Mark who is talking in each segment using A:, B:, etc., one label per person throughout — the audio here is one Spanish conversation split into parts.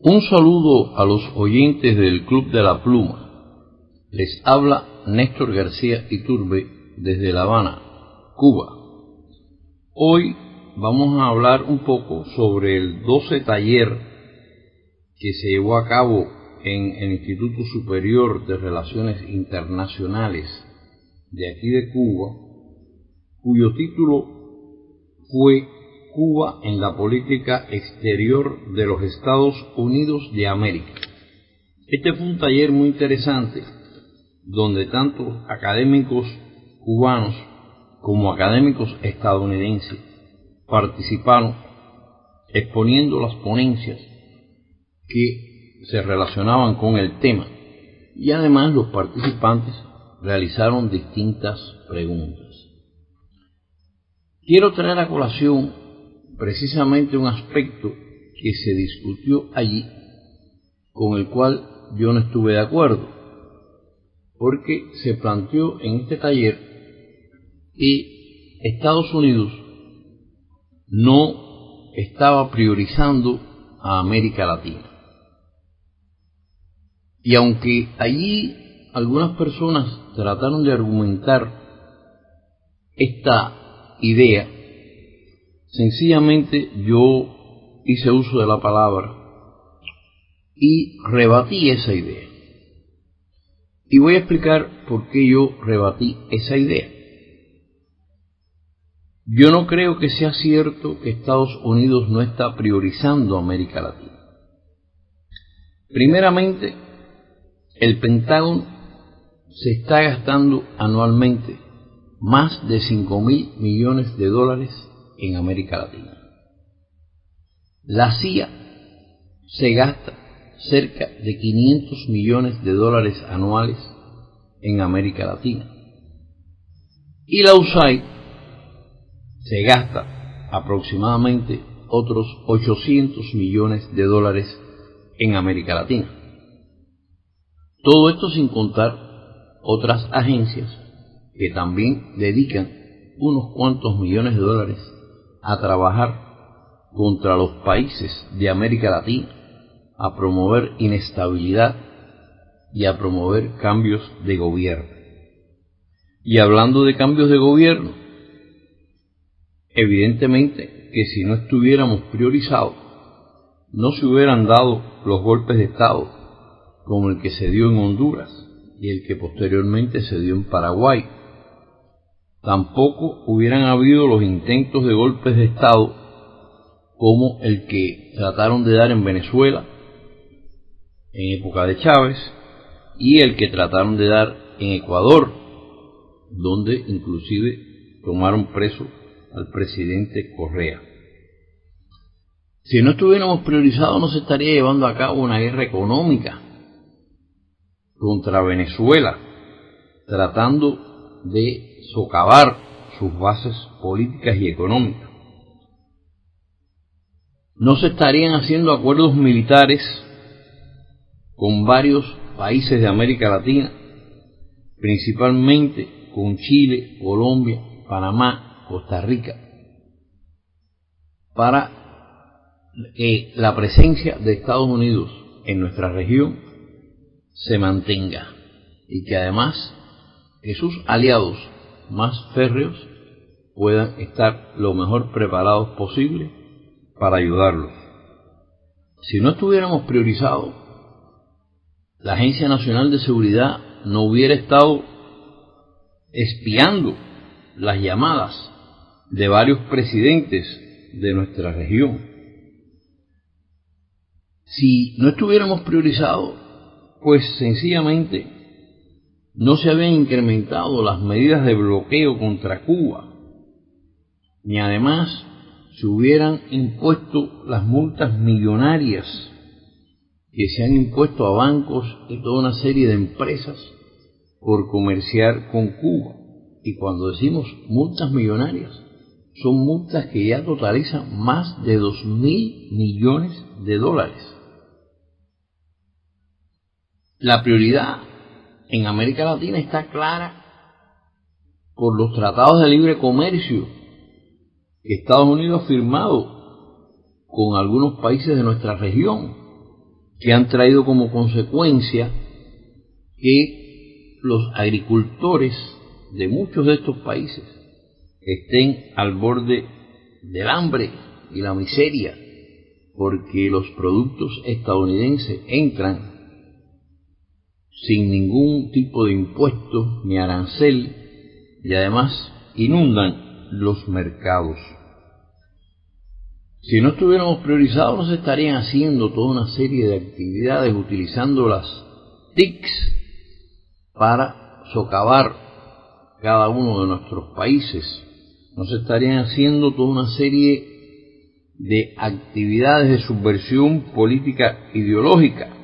A: Un saludo a los oyentes del Club de la Pluma. Les habla Néstor García Iturbe desde La Habana, Cuba. Hoy vamos a hablar un poco sobre el 12 taller que se llevó a cabo en el Instituto Superior de Relaciones Internacionales de aquí de Cuba, cuyo título fue Cuba en la política exterior de los Estados Unidos de América. Este fue un taller muy interesante donde tanto académicos cubanos como académicos estadounidenses participaron exponiendo las ponencias que se relacionaban con el tema, y además los participantes realizaron distintas preguntas. Quiero traer a colación precisamente un aspecto que se discutió allí, con el cual yo no estuve de acuerdo, porque se planteó en este taller que Estados Unidos no estaba priorizando a América Latina. Y aunque allí algunas personas trataron de argumentar esta idea, sencillamente yo hice uso de la palabra y rebatí esa idea. Y voy a explicar por qué yo rebatí esa idea. Yo no creo que sea cierto que Estados Unidos no está priorizando a América Latina. Primeramente, el Pentágono se está gastando anualmente más de $5.000 millones en América Latina. La CIA se gasta cerca de $500 millones anuales en América Latina. Y la USAID se gasta aproximadamente otros $800 millones en América Latina. Todo esto sin contar otras agencias que también dedican unos cuantos millones de dólares a trabajar contra los países de América Latina, a promover inestabilidad y a promover cambios de gobierno. Y hablando de cambios de gobierno, evidentemente que si no estuviéramos priorizados, no se hubieran dado los golpes de Estado como el que se dio en Honduras y el que posteriormente se dio en Paraguay. Tampoco hubieran habido los intentos de golpes de Estado como el que trataron de dar en Venezuela en época de Chávez y el que trataron de dar en Ecuador, donde inclusive tomaron preso al presidente Correa. Si no estuviéramos priorizados, no se estaría llevando a cabo una guerra económica contra Venezuela, tratando de socavar sus bases políticas y económicas. No se estarían haciendo acuerdos militares con varios países de América Latina, principalmente con Chile, Colombia, Panamá, Costa Rica, para que la presencia de Estados Unidos en nuestra región se mantenga y que además que sus aliados más férreos puedan estar lo mejor preparados posible para ayudarlos. Si no estuviéramos priorizados, la Agencia Nacional de Seguridad no hubiera estado espiando las llamadas de varios presidentes de nuestra región. Si no estuviéramos priorizados, pues sencillamente no se habían incrementado las medidas de bloqueo contra Cuba, ni además se hubieran impuesto las multas millonarias que se han impuesto a bancos y toda una serie de empresas por comerciar con Cuba. Y cuando decimos multas millonarias, son multas que ya totalizan más de $2.000 millones. La prioridad en América Latina está clara por los tratados de libre comercio que Estados Unidos ha firmado con algunos países de nuestra región, que han traído como consecuencia que los agricultores de muchos de estos países estén al borde del hambre y la miseria, porque los productos estadounidenses entran sin ningún tipo de impuesto ni arancel y además inundan los mercados. Si no estuviéramos priorizados, no se estarían haciendo toda una serie de actividades utilizando las TICs para socavar cada uno de nuestros países. No se estarían haciendo toda una serie de actividades de subversión política ideológica,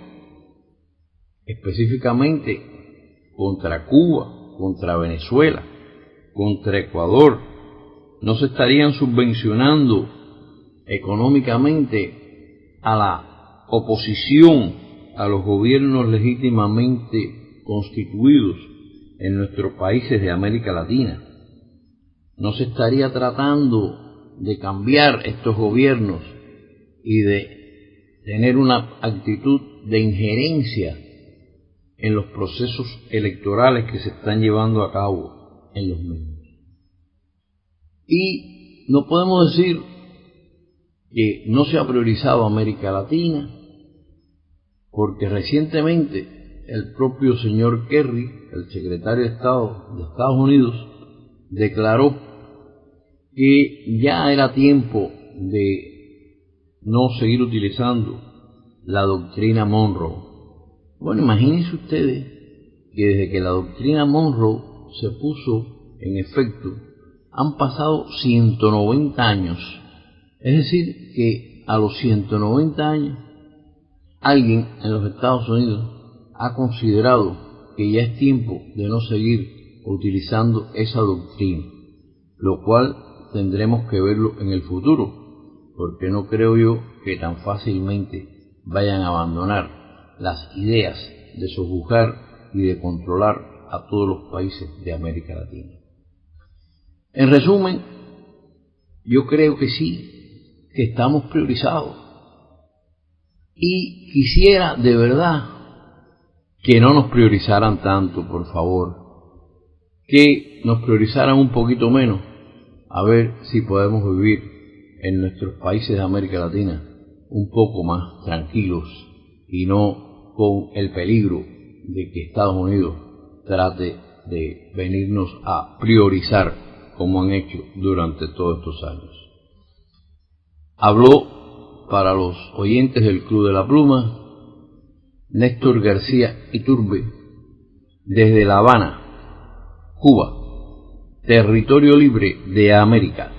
A: específicamente contra Cuba, contra Venezuela, contra Ecuador. No se estarían subvencionando económicamente a la oposición a los gobiernos legítimamente constituidos en nuestros países de América Latina. No se estaría tratando de cambiar estos gobiernos y de tener una actitud de injerencia en los procesos electorales que se están llevando a cabo en los mismos. Y no podemos decir que no se ha priorizado América Latina, porque recientemente el propio señor Kerry, el secretario de Estado de Estados Unidos, declaró que ya era tiempo de no seguir utilizando la doctrina Monroe. Bueno, imagínense ustedes que desde que la doctrina Monroe se puso en efecto, han pasado 190 años. Es decir, que a los 190 años, alguien en los Estados Unidos ha considerado que ya es tiempo de no seguir utilizando esa doctrina, lo cual tendremos que verlo en el futuro, porque no creo yo que tan fácilmente vayan a abandonar las ideas de sojuzgar y de controlar a todos los países de América Latina. En resumen, yo creo que sí, que estamos priorizados. Y quisiera de verdad que no nos priorizaran tanto, por favor, que nos priorizaran un poquito menos, a ver si podemos vivir en nuestros países de América Latina un poco más tranquilos y no con el peligro de que Estados Unidos trate de venirnos a priorizar como han hecho durante todos estos años. Habló para los oyentes del Club de la Pluma Néstor García Iturbe desde La Habana, Cuba, territorio libre de América.